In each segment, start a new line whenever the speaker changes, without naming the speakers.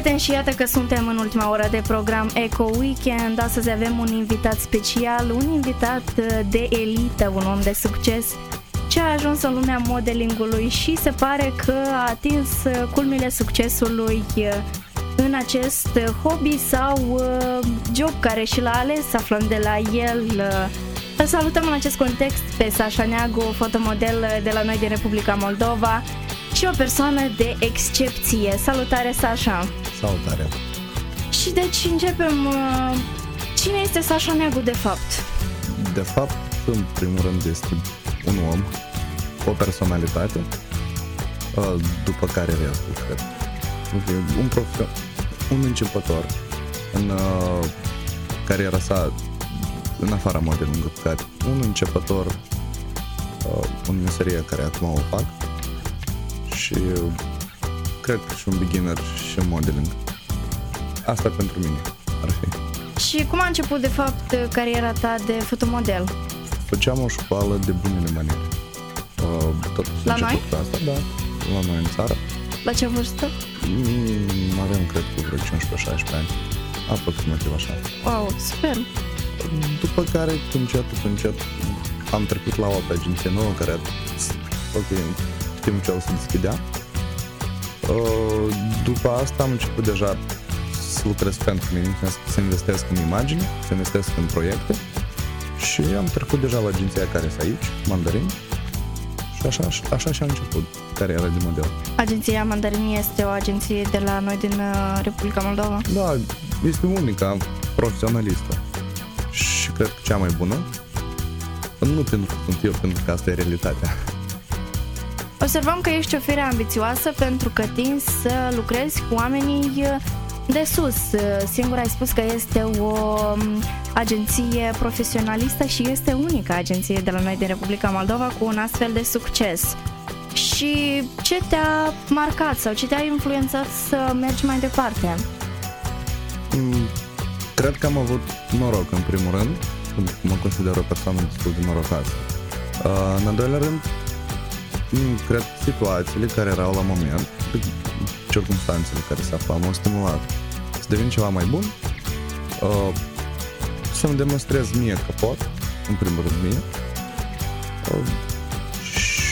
Prieteni, și iată că suntem în ultima oră de program Eco Weekend. Astăzi avem un invitat special, un invitat de elită, un om de succes ce a ajuns în lumea modelingului și se pare că a atins culmile succesului în acest hobby sau job care și l-a ales, aflând de la el. Îl salutăm în acest context pe Sasha Neagu, fotomodel de la noi din Republica Moldova și o persoană de excepție. Salutare, Sasha!
Salutare!
Și deci începem. Cine este Sasha Neagu de fapt?
De fapt, în primul rând este un om, o personalitate, după care restul, cred. Un începător în cariera sa, în afara modelingului, un începător în meseria care acum o fac și cred că și un beginner și în modeling. Asta pentru mine ar fi.
Și cum a început de fapt cariera ta de fotomodel?
Făceam o școală de bunele maniere. Tot
la noi?
Asta, da, la noi în țară.
La ce vârstă?
Avem, cred că, vreo 15-16 ani. Aproximativ așa.
Wow, super!
După care, încet, am trecut la o altă agenție nouă care știm ce o să deschidea. După asta am început deja să lucrez pentru mine, să investesc în imagini, să investesc în proiecte și am trecut deja la agenția care este aici, Mandarin, și așa și-a început cariera de model.
Agenția Mandarin este o agenție de la noi din Republica Moldova?
Da, este unica profesionalistă și cred că cea mai bună. Nu pentru că sunt eu, pentru că asta e realitatea.
Observăm că ești o fire ambițioasă pentru că tinzi să lucrezi cu oamenii de sus. Singur ai spus că este o agenție profesionalistă și este unica agenție de la noi din Republica Moldova cu un astfel de succes. Și ce te-a marcat sau ce te-a influențat să mergi mai departe?
Cred că am avut noroc în primul rând, pentru că mă consider o persoană destul de norocoasă. În al doilea rând, cred că situațiile care erau la moment, circumstanțele care se aflau, m-au stimulat să devin ceva mai bun, să-mi demonstrez mie că pot, în primul rând mie, și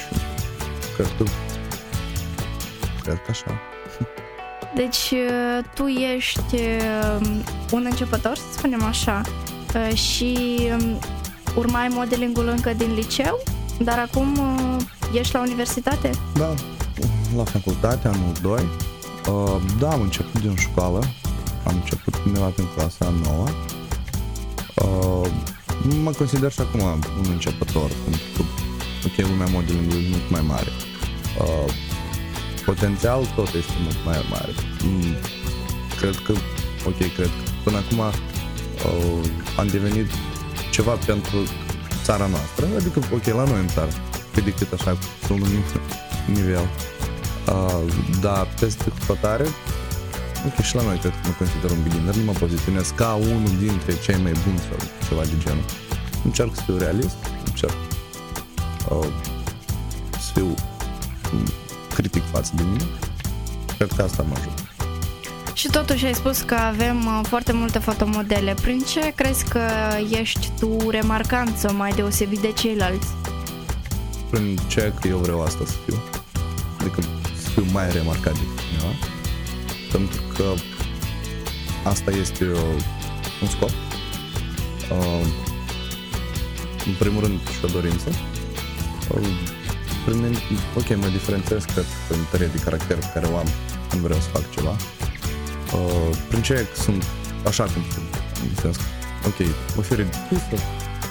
cred că așa.
Deci tu ești un începător, să spunem așa, și urmai modelingul încă din liceu, dar acum ești la universitate?
Da, la facultate, anul 2. Da, am început din școală, am început undeva prin clasa 9. Mă consider și acum un începător, pentru că lumea modelingului e mult mai mare. Potențial tot este mult mai mare. Cred că până acum am devenit ceva pentru țara noastră, adică la noi în țară, cât de cât așa să numim nivel. Dar peste hotare, și la noi cred că mă consider un beginner, nu mă poziționez ca unul dintre cei mai buni sau ceva de genul. Încerc să fiu realist, încerc să fiu critic față de mine. Cred că asta mă ajută.
Și totuși ai spus că avem foarte multe fotomodele. Prin ce crezi că ești tu remarcant sau mai deosebit de ceilalți?
Prin ce că eu vreau asta să fiu. Adică să fiu mai remarcat decât cineva. Pentru că asta este un scop. În primul rând și o dorință. Mă diferențiez, cred, prin tărie de caracter pe care o am când vreau să fac ceva. Prin ce sunt așa cum sunt. O fire deschisă.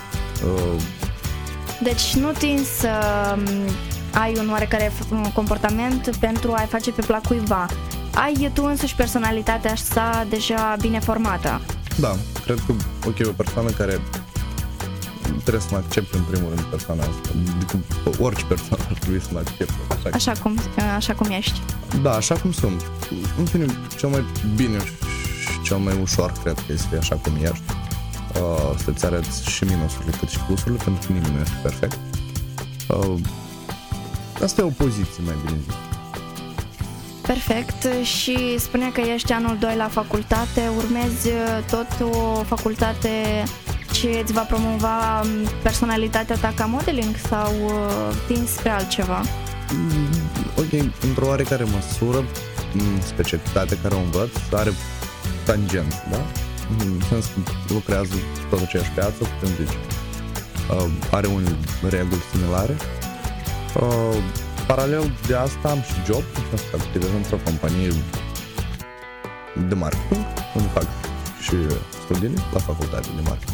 Deci nu tinzi să ai un oarecare comportament pentru a-i face pe plac cuiva. Ai tu însuși personalitatea sa deja bine formată. Da,
cred că o persoană care trebuie să mă accept în primul rând persoana asta. Adică orice persoană ar trebui să mă accepte.
Așa cum ești.
Da, așa cum sunt. În fine, cel mai bine și cel mai ușor cred că este așa cum ești. Să-ți arăți și minusurile cât și plusurile, pentru că nimeni nu este perfect. Asta e o poziție, mai bine zis.
Perfect. Și spunea că ești anul 2 la facultate, urmezi tot o facultate ce îți va promova personalitatea ta ca modeling sau tinzi spre altceva?
Ok, într-o oarecare măsură, specialitatea care o învăț are tangenți, da? În sens că lucrează tot aceeași piață, putem zice. Are unele reguli similare. Paralel de asta am și job, în sens că activez într-o companie de marketing, unde fac și studiile la facultate de marketing.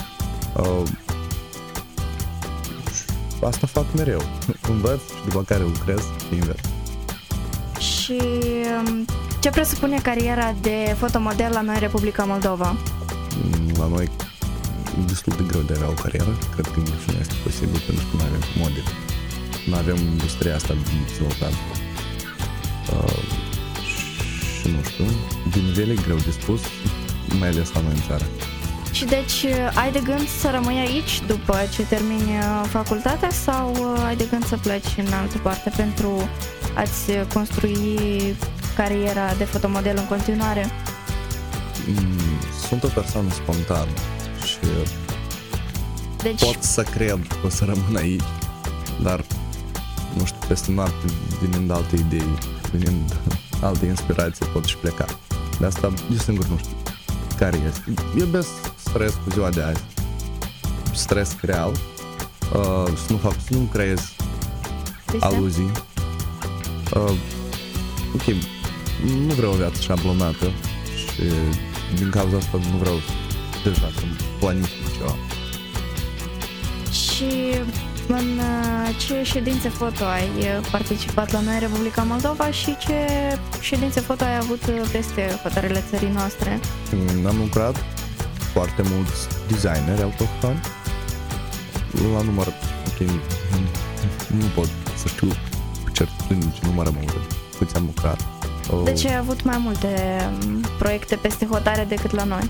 Asta fac mereu. Învăț și după care lucrez și invers.
Și ce presupune cariera de fotomodel la noi în Republica Moldova?
La noi e destul de greu de avea o carieră. Cred că nici nu este posibil pentru că nu avem modeli. Nu avem industria asta dezvoltată. Și nu știu, din nivel e greu de spus, mai ales la noi în țară.
Și deci ai de gând să rămâi aici după ce termini facultatea sau ai de gând să pleci în altă parte pentru a-ți construi cariera de fotomodel în continuare?
Sunt o persoană spontană și
deci...
pot să cred că o să rămân aici, dar nu știu, peste noapte venind alte idei, venind alte inspirații, pot și pleca. De asta eu singur nu știu care este. Iubesc stres cu ziua de azi, stres real, să nu creez aluzii. Ok, nu vreau o viață șablonată și din cauza asta nu vreau deja să planific ceva.
Și în ce ședințe foto ai participat la noi în Republica Moldova și ce ședințe foto ai avut peste hotărârile țării noastre?
Am lucrat foarte mulți designeri autohtoni la număr, ok, nu pot să știu cu certitudine ce număr am avut, câți am lucrat.
Deci ai avut mai multe proiecte peste hotare decât la noi?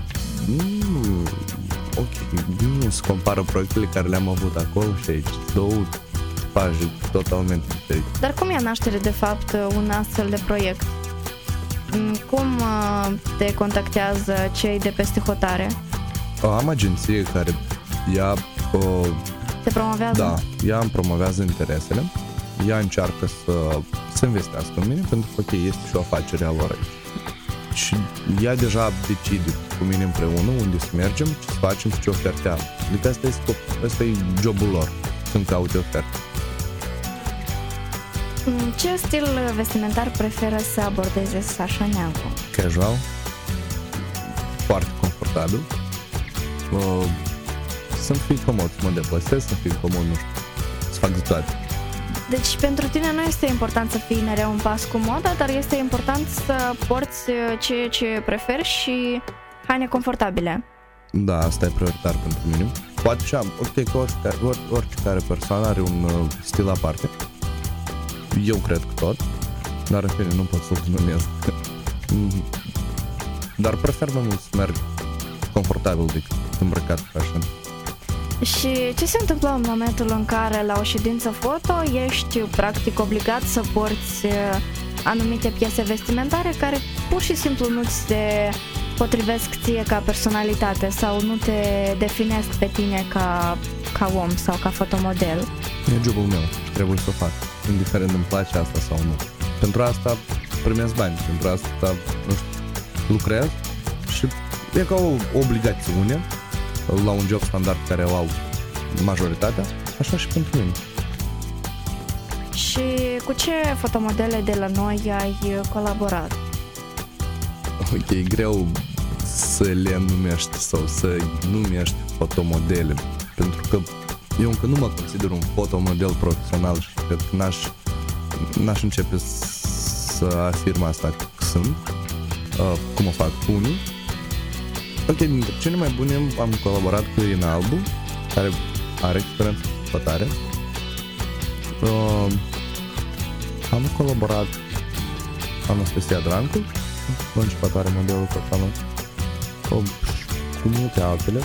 Ok, nu se compară proiectele care le-am avut acolo și aici, două tipaje totalmente diferite.
Dar cum ia naștere de fapt un astfel de proiect? Cum te contactează cei de peste hotare?
Am agenție care ea
te promovează?
Da, ea îmi promovează interesele, ea încearcă să investească în mine pentru că ok, este și o afacere a lor aici. Și ea deja decide cu mine împreună unde să mergem, ce să facem și ce oferte am. Adică asta e jobul lor, să-mi caute oferte.
Ce stil vestimentar preferă să abordeze Sasha Neagu?
Casual, foarte confortabil, să-mi fii comod, să mă deplasez, să fii comod, nu știu, să fac de toate.
Deci pentru tine nu este important să fii mereu în pas cu moda, dar este important să porți ceea ce preferi și haine confortabile.
Da, asta e prioritar pentru mine. Poate și am, ok, că oricare persoană are un stil aparte. Eu cred că tot, dar în fine nu pot să-l denumesc. Dar prefer mai mult să merg confortabil decât îmbrăcat fashion.
Și ce se întâmplă în momentul în care la o ședință foto ești practic obligat să porți anumite piese vestimentare care pur și simplu nu ți se potrivesc ție ca personalitate sau nu te definesc pe tine ca om sau ca fotomodel?
E jobul meu și trebuie să o fac, indiferent îmi place asta sau nu. Pentru asta primesc bani, pentru asta, nu știu, lucrez și e ca o obligațiune la un job standard care o au majoritatea, așa și pentru mine.
Și cu ce fotomodele de la noi ai colaborat?
Ok, e greu să le numești sau să numești fotomodele, pentru că eu încă nu mă consider un fotomodel profesional și cred că n-aș începe să afirm asta că sunt, cum o fac unii. Ok, dintre cele mai bune am colaborat cu Irina Albu, care are experiență cu fotare. Am colaborat cu Anastasia Drancu, începătoare modelul totală, cu multe altele.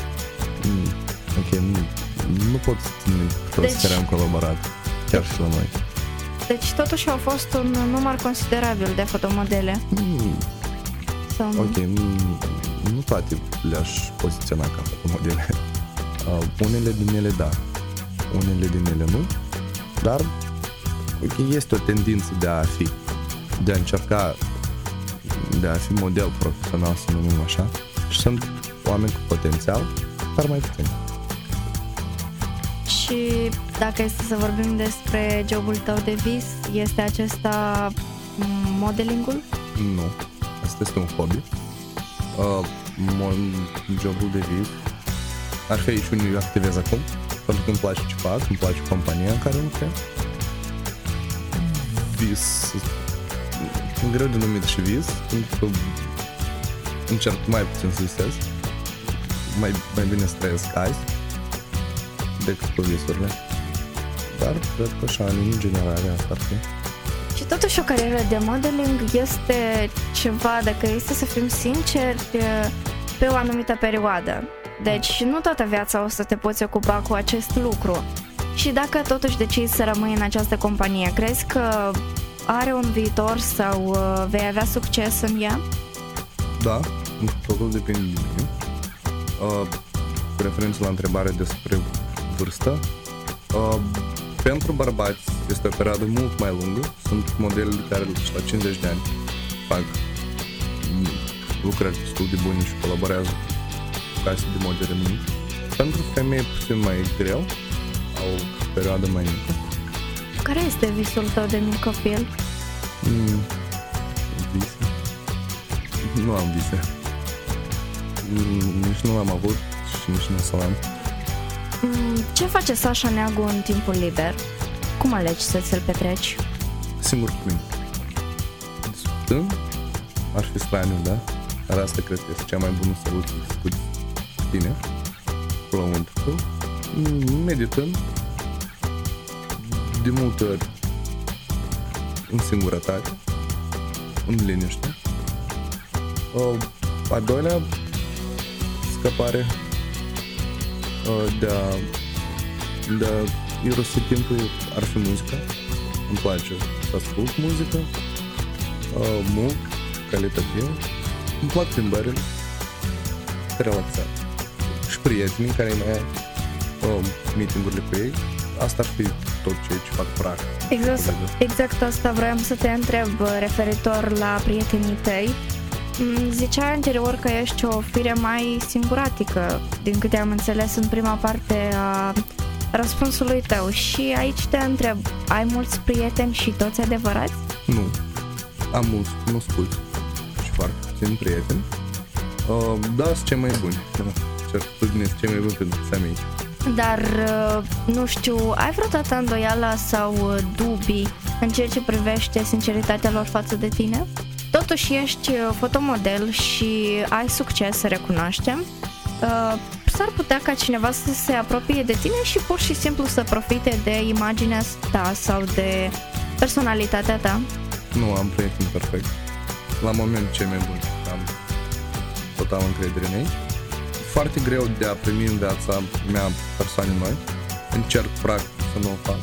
Ok, nu pot să țin toți care am colaborat, chiar și la noi.
Deci totuși au fost un număr considerabil de fotomodele.
Ok, nu toate le-aș poziționa ca fotomodele. Unele din ele da, unele din ele nu, dar este o tendință de a încerca de a fi model profesional, să numim așa, și sunt oameni cu potențial, dar mai puțin.
Și dacă este să vorbim despre jobul tău de vis, este acesta modelingul?
Nu, asta este un hobby. Jobul de vis ar fi și unul activez acum, pentru că îmi place ce fac, îmi place compania în care lucrez. Vis, e greu de numit și vis, pentru că încerc mai puțin să visez, mai bine să trăiesc azi decât cu visurile. Dar cred că așa, în linii generale, asta ar fi.
Și totuși o carieră de modeling este ceva, dacă este să fim sinceri, pe o anumită perioadă. Deci nu toată viața o să te poți ocupa cu acest lucru. Și dacă totuși decizi să rămâi în această companie, crezi că are un viitor sau vei avea succes în ea?
Da, totul depinde de mine. Cu referință la întrebare despre vârstă, pentru bărbați este o perioadă mult mai lungă. Sunt modele care la 50 de ani fac lucrări destul de bune și colaborează cu case de modele mici. Pentru femei puțin mai greu, au o perioadă mai mică.
Care este visul tău de mic copil?
Vise? Nu am vise. Nici nu l-am avut și nici nu o să l-am.
Ce face Sasha Neagu în timpul liber? Cum alegi să ți-l petreci?
Singur cu mine. Discutând, ar fi straniu, da? Dar asta cred că este cea mai bună soluție, discuți cu tine, cu lăuntricu, meditând, de multe ori în singurătate, în liniște. A doilea scăpare de a irosi timpul ar fi muzica. Îmi place să ascult muzică mult, calitativ. Îmi plac plimbările, relaxat. Și prietenii care mai au meeting-urile cu ei. Asta ar fi tot ce fac practic.
Exact asta vroiam să te întreb referitor la prietenii tăi. Ziceai anterior că ești o fire mai singuratică, din câte am înțeles în prima parte a răspunsului tău. Și aici te întreb, ai mulți prieteni și toți adevărați?
Nu, am mulți cunoscuți și foarte puțini prieteni. Da, sunt cei mai buni. Certitudine sunt cei mai buni pentru femei.
Dar, nu știu, ai vreodată îndoială sau dubii în ceea ce privește sinceritatea lor față de tine? Totuși ești fotomodel și ai succes, să recunoaștem. S-ar putea ca cineva să se apropie de tine și pur și simplu să profite de imaginea ta sau de personalitatea ta?
Nu, am prieteni perfect. La moment cei mai buni. Am total încredere în ei. Foarte greu de a primi în viața mea persoane noi. Încerc practic să nu o fac.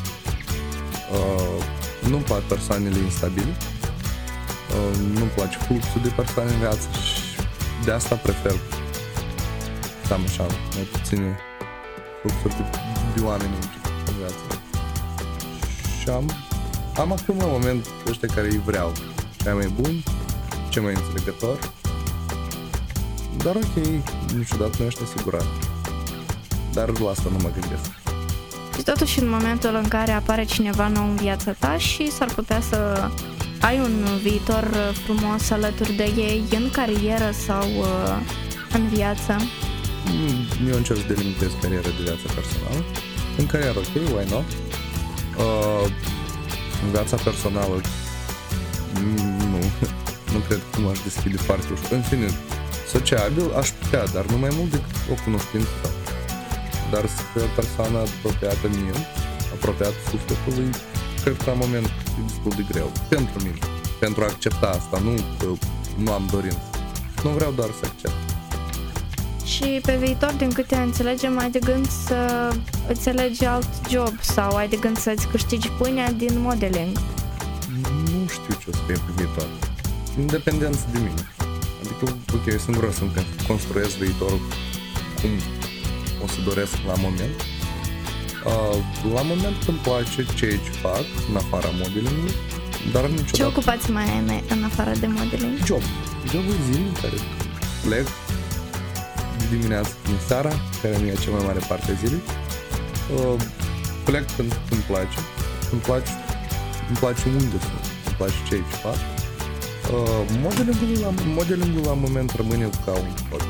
Nu-mi plac persoanele instabile. Nu-mi place fluxul de persoane în viață și de asta prefer să am așa mai puține fluxuri de oameni în viață. Și am acum la moment ăștia care îi vreau, cei mai buni, cei mai înțelegători. Dar ok, niciodată nu ești asigurat. Dar la asta nu mă gândesc.
Și totuși în momentul în care apare cineva nou în viața ta și s-ar putea să ai un viitor frumos alături de ei în carieră sau în viață?
Eu încerc să delimitez cariera de viață personală. În carieră, ok, why not? În viața personală nu cred că m-aș deschide foarte ușor. În fine, sociabil aș putea, dar nu mai mult decât o cunoștință. Dar să fie o persoană apropiată mie, apropiată sufletului, cred că la moment e destul de greu. Pentru mine, pentru a accepta asta, nu că nu am dorință. Nu vreau doar să accept.
Și pe viitor, din câte înțelegem, ai de gând să îți alegi alt job sau ai de gând să-ți câștigi pâinea din modeling?
ce o să fie pe viitor. Independență de mine. Adică, ok, eu sunt vreau să-mi construiesc viitorul cum o să doresc la moment. La moment îmi place ceea ce fac în afara modelingului, dar niciodată...
Ce ocupați mai ai în afară de modeling?
Jobul zilnic care plec dimineața până seara, care mi-e cea mai mare parte a zilei. Plec când îmi place. Îmi place unde sunt, îmi place ceea ce fac. Modelingul la moment rămâne ca un hobby.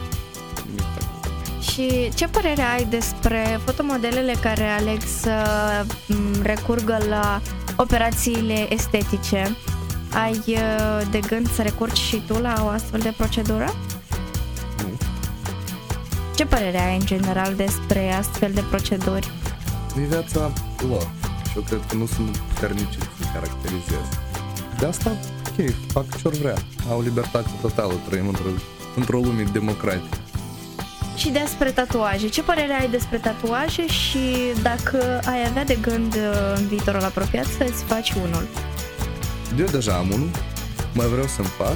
Și ce părere ai despre fotomodelele care aleg să recurgă la operațiile estetice? Ai de gând să recurgi și tu la o astfel de procedură?
Nu.
Ce părere ai în general despre astfel de proceduri?
E viața lor și eu cred că nu sunt puternici să caracterizez. De asta, ok, fac ce-or vrea. Au libertate totală, trăim într-o lume democratică.
Și despre tatuaje. Ce părere ai despre tatuaje și dacă ai avea de gând în viitorul apropiat să-ți faci unul?
Eu deja am unul, mai vreau să-mi fac.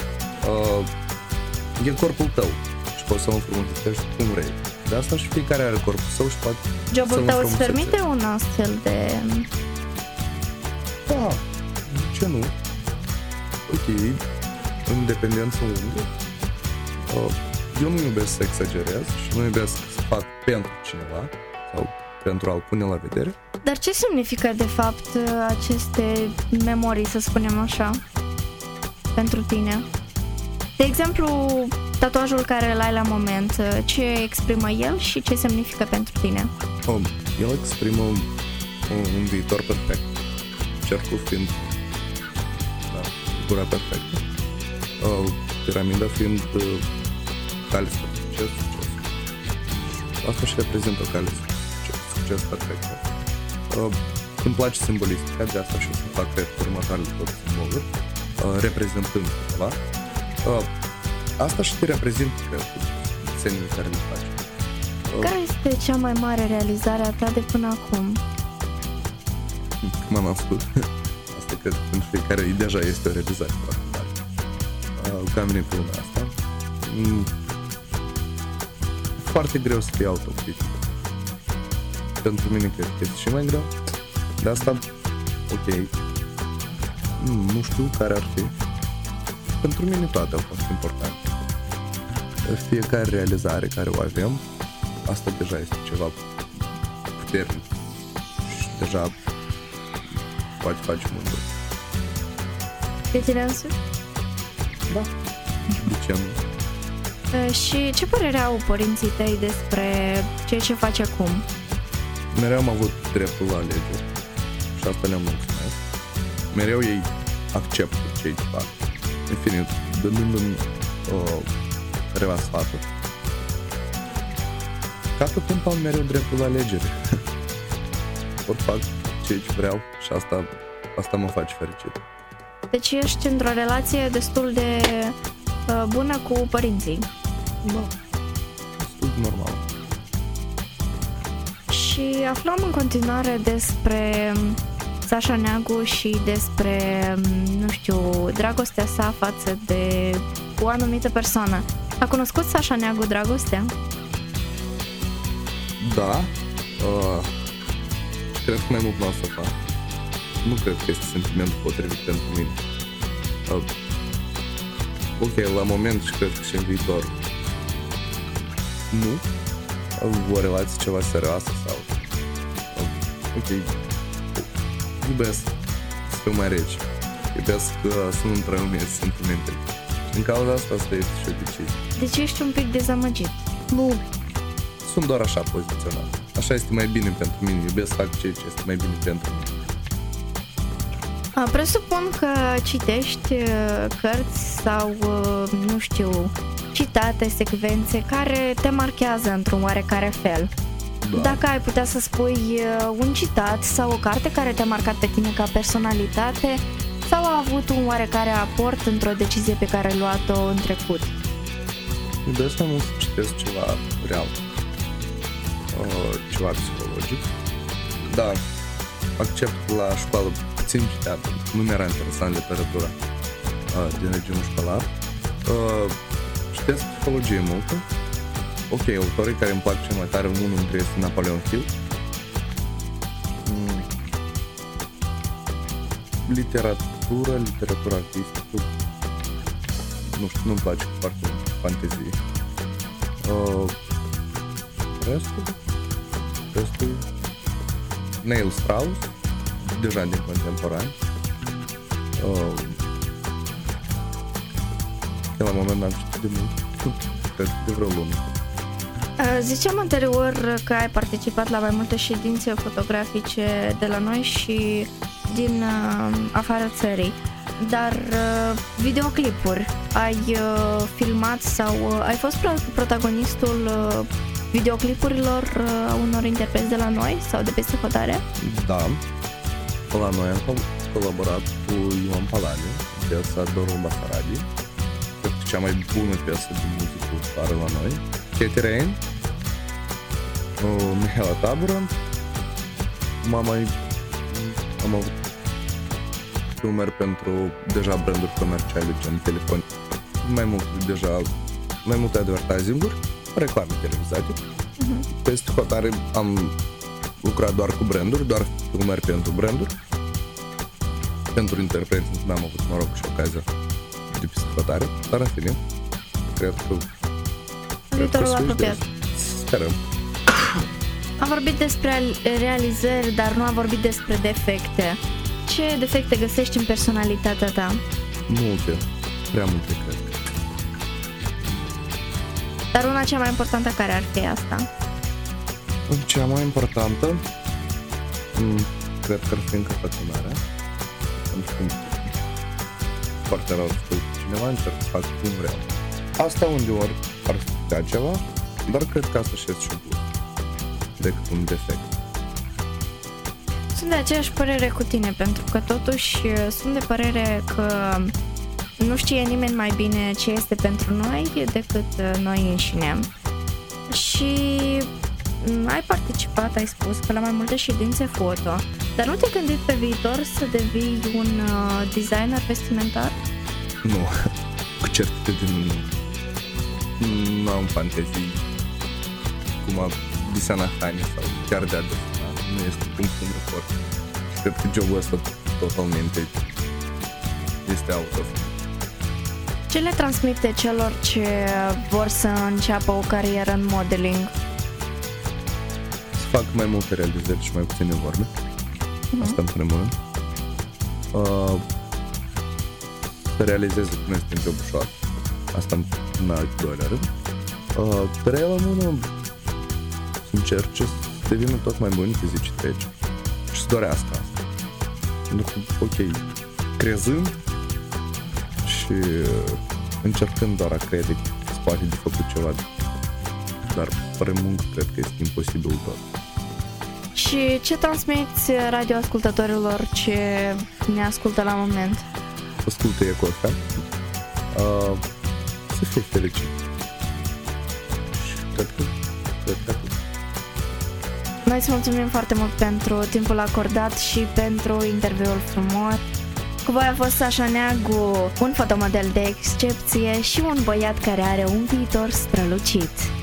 E corpul tău și poți să mă frumusețești cum vrei. De asta și fiecare are corpul său și poate
jobul tău îți permite un astfel de...
Da, ce nu? Ok, independență unde? Eu nu iubesc să exagerez și nu iubesc să fac pentru cineva sau pentru a-l pune la vedere.
Dar ce significă de fapt aceste memorii, să spunem așa, pentru tine? De exemplu, tatuajul care îl ai la moment, ce exprimă el și ce semnifică pentru tine?
El exprimă un viitor perfect, cercul fiind gura perfectă, piramida fiind cale spre succes. Asta și reprezintă o cale succes perfectă. Îmi place simbolistica, de asta și o să fac următoarele tot simboluri, reprezentând ceva. Asta și te reprezintă, cred, cu desenile care le faci.
Care este cea mai mare realizare a ta de până acum?
Cum am născut. Asta cred că pentru fiecare deja este o realizare foarte mare. Că am venit pe lumea asta. Foarte greu să fie autocritic. Pentru mine cred că este și mai greu. De asta, ok, nu știu care ar fi. Pentru mine toate au fost importante. Fiecare realizare care o avem, asta deja este ceva puternic și deja poate face mult.
De tine însuși?
Da. De ce nu?
Și ce părere au părinții tăi despre ceea ce faci acum?
Mereu am avut dreptul la alegeri și asta le-am mulțumesc. Mereu ei acceptă ce fac. În fine, dându-mi câteva sfaturi. Ca tot timpul am mereu dreptul la alegere. Pot fac ce vreau și asta mă face fericit.
Deci ești într-o relație destul de bună cu părinții.
Da, destul de normal.
Și aflăm în continuare despre Sasha Neagu și despre, nu știu, dragostea sa față de o anumită persoană. A cunoscut Sasha Neagu dragostea?
Da. Cred că mai mult n-o să fac. Nu cred că este sentimentul potrivit pentru mine. Ok, la moment și cred că și în viitor nu. O relație ceva serioasă sau ok, iubesc să fiu mai rece, iubesc să nu întrămesc sentimentele. Din cauza asta este și o decizie.
Deci ești un pic dezamăgit?
Nu, sunt doar așa poziționat. Așa este mai bine pentru mine, iubesc să fac ceea ce este mai bine pentru mine.
Presupun că citești cărți sau, nu știu, citate, secvențe care te marchează într-un oarecare fel. Da. Dacă ai putea să spui un citat sau o carte care te-a marcat pe tine ca personalitate sau a avut un oarecare aport într-o decizie pe care ai luat-o în trecut.
Iubesc mai mult să citesc ceva real, ceva psihologic. Da, accept la școală puțin citeam, nu mi-era interesant literatura din regimul școlar. Citesc psihologie multă. Ok, autorii care îmi plac cel mai tare, unul dintre este Napoleon Hill. Literatura artistică, nu știu, nu-mi place foarte fantezie. Restul Neil Strauss, deja din contemporani. Că la moment am citit de mult, cred de vreo lună.
Ziceam anterior că ai participat la mai multe ședințe fotografice de la noi și din afara țării, dar videoclipuri, ai filmat sau ai fost protagonistul videoclipurilor unor interpreți de la noi sau de peste hotare?
Da, la noi am colaborat cu Ioan Palaniu, piesa Dorul Basarabie, cred că cea mai bună piesă de muzică ușoară la noi, Katie Rain, Mihaela Taburan, am avut filmări pentru deja branduri comerciale, gen telefon, mai multe advertising-uri, reclame televizate. Peste hotare am lucrat doar cu branduri, doar filmări pentru branduri. Pentru interpreți n-am avut, mă rog, și ocazia de peste hotare, dar în fine, cred că
viitorul apropiat.
Sperăm.
Am vorbit despre realizări, dar nu am vorbit despre defecte. Ce defecte găsești în personalitatea ta?
Multe, prea multe, cred.
Dar una cea mai importantă care ar fi asta?
Cea mai importantă, cred că ar fi încăpățânarea. Pentru că foarte rău spui cineva, încerc să fac cum vreau. Asta undeori ar putea ceva, dar cred că asta și este și un plus decât un defect.
Sunt de aceeași părere cu tine, pentru că totuși sunt de părere că nu știe nimeni mai bine ce este pentru noi decât noi înșine. Și ai participat, ai spus că la mai multe ședințe foto, dar nu te-ai gândit pe viitor să devii un designer vestimentar?
Nu, cu certitudine nu am fantezii cum a desena haine sau chiar de a desena, nu este punctul meu fort. Și cred că jobul ăsta totalmente este out of.
Ce le transmite celor ce vor să înceapă o carieră în modeling?
Să fac mai multe realizări și mai puține vorbe. Asta în primul rând. Să realizeze că nu este un job ușor. Asta în al doilea rând. Pe la mână să încerce să devină tot mai buni pe zi ce trece. Și să dorească asta. Pentru că, ok, crezând și încercând doar a crede că se poate de făcut ceva, dar fără muncă cred că este imposibil tot.
Și ce transmiți radioascultătorilor ce ne ascultă la moment?
Ascultă Eco FM, să fie fericit. Și cred că
Noi îți mulțumim foarte mult pentru timpul acordat și pentru interviul frumos. Cu voi a fost Sasha Neagu, un fotomodel de excepție și un băiat care are un viitor strălucit.